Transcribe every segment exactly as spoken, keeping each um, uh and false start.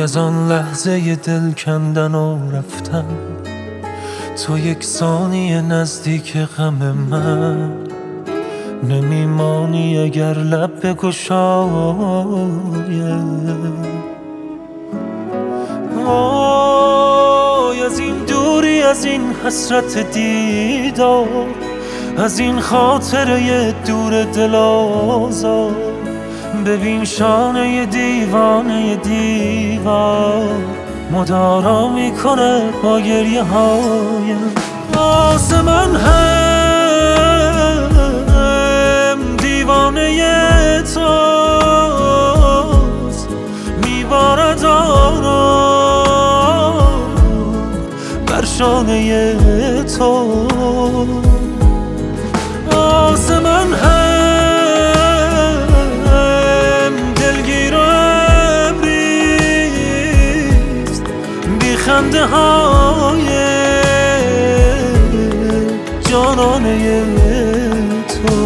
از آن لحظه دل کندن و رفتن، تو یک ثانیه نزدیک غم من نمیمانی اگر لب بگشایم. وای از این دوری، از این حسرت دیدار، از این خاطره دور دل آزار، ببین شانه دیوانه دیوار مدارا میکنه با گریه هایم. واسه من هم دیوانه توست، میبارد آرام بر شانه تو. واسه من هم دلگیر و ابریست، بی خنده های جانانه تو.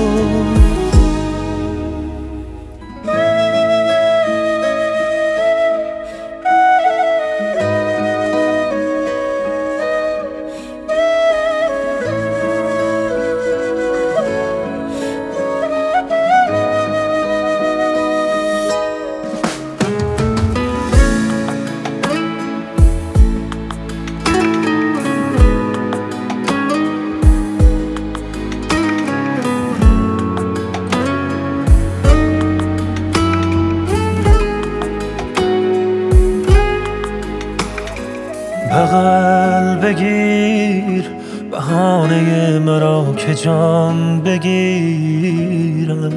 بغل بگیر بهانه مرا که جان بگیرم،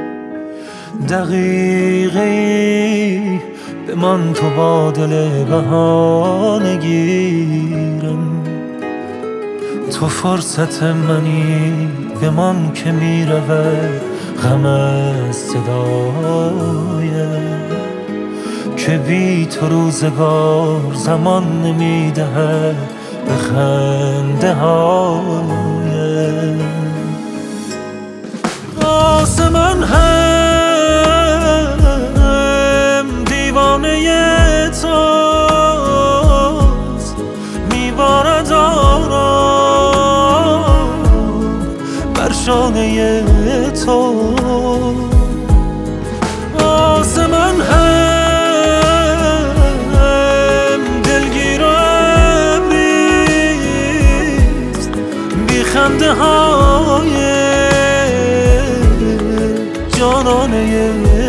دقیقی بمان تو با دل بهانه گیرم. تو فرصت منی بمان که میرود غم از صدایم، که بی تو روزگار زمان نمیدهد به خنده هایم. واسه من هم دیوانه توست، میبارد آرام بر شانه تو. واسه من هم خنده های جانانه